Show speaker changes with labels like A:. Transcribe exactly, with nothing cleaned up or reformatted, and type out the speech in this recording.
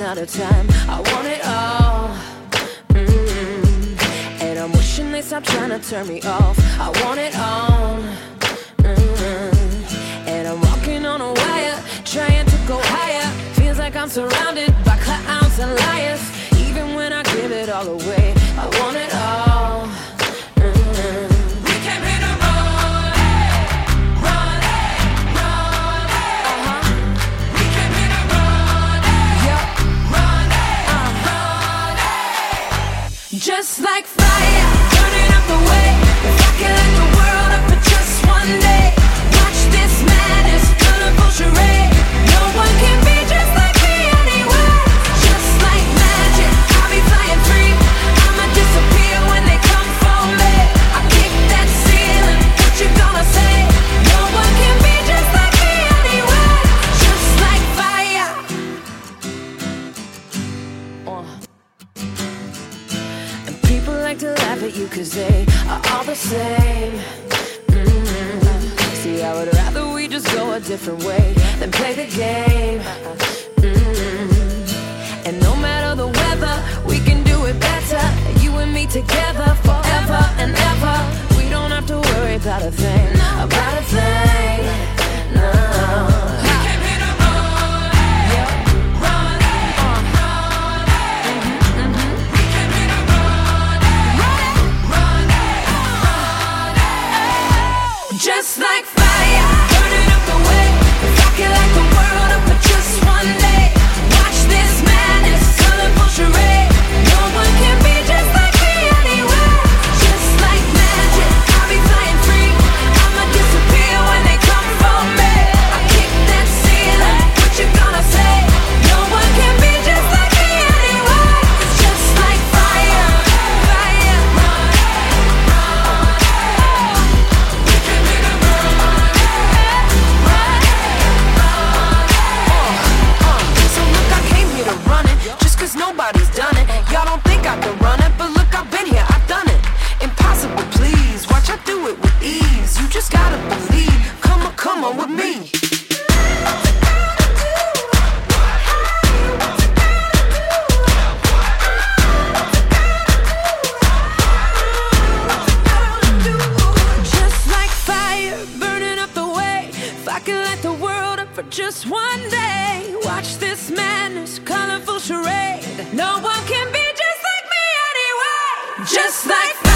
A: out of time. I want it all. Mm-hmm. And I'm wishing they stop trying to turn me off. I want it all. Mm-hmm. And I'm walking on a wire, trying to go higher. Feels like I'm surrounded by clowns and liars. Even when I give it all away, I want it all. Mm-hmm.
B: We came here to run, run, run. Uh-huh. We came here to run,
A: Yep.
B: run,
A: Uh-huh.
B: run.
A: Just like fire, burning up the way. If I could light the world up for just one day, watch this madness, colorful charade. No one can be just like me anyway. Just like magic, I'll be flying free. I'ma disappear when they come for me. I kick that ceiling, what you gonna say? No one can be just like me anyway. Just like fire. Uh. And people like to laugh at you cause they are all the same. Mm-hmm. See, I would rather we just go a different way than play the game. Mm-hmm. And no matter the weather, we can do it better. You and me together forever and ever. We don't have to worry about a thing, about a thing. No.
B: We came here to run,
A: Yep.
B: run,
A: Uh.
B: run.
A: Mm-hmm, mm-hmm.
B: We came here to run, run, run.
A: Just like fire, burning up the way. If I could light the world up for just one day, watch this madness, colorful charade. No one can be just like me anyway. Just like magic, I'll be flying free. I'ma disappear when they come for me. I kick that ceiling, what you gonna say? No one can be just like me anyway. Just like fire, fire, run, run.
B: We came here to run,
A: Run, run. So look, I came here to run it, just cause nobody's done it. Y'all don't think I can run it, but look, I've been here, I've done it. Impossible, please, watch I do it with ease. You just gotta believe, come on, come on with me. Just like fire, burning up the way. If I could light the world up for just one day, watch this madness, colorful charade. No one can be just like me anyway. Just like